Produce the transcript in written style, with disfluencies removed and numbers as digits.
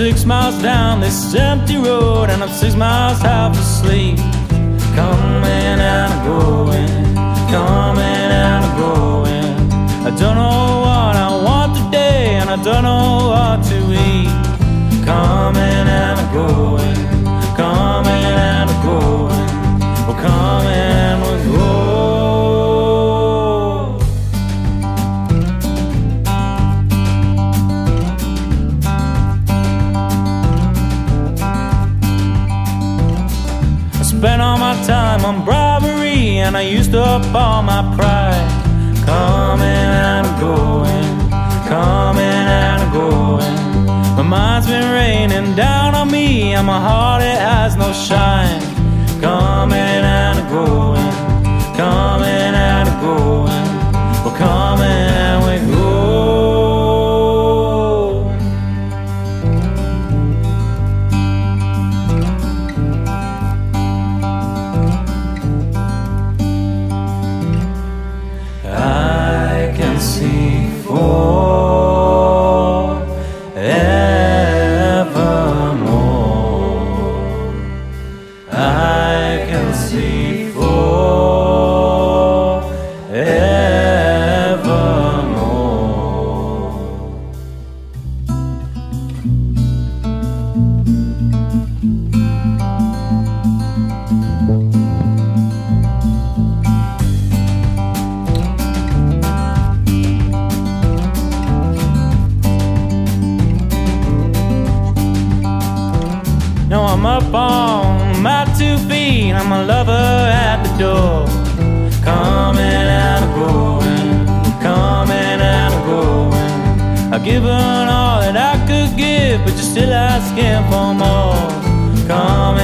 6 miles down this empty road, and I'm 6 miles half asleep. Coming and going, coming and going. I don't know what I want today, and I don't know what to eat. Coming and going, coming and going. We're coming and we're going. Spent all my time on bribery, and I used up all my pride. Coming and going, coming and going. My mind's been raining down on me, and my heart, it has no shine. Coming and going, coming and going. We're coming and we're going. I can see forevermore. I can see forevermore. Now I'm up on my 2 feet, I'm a lover at the door. Coming and going, coming and going. I've given all that I could give, but you're still asking for more. Coming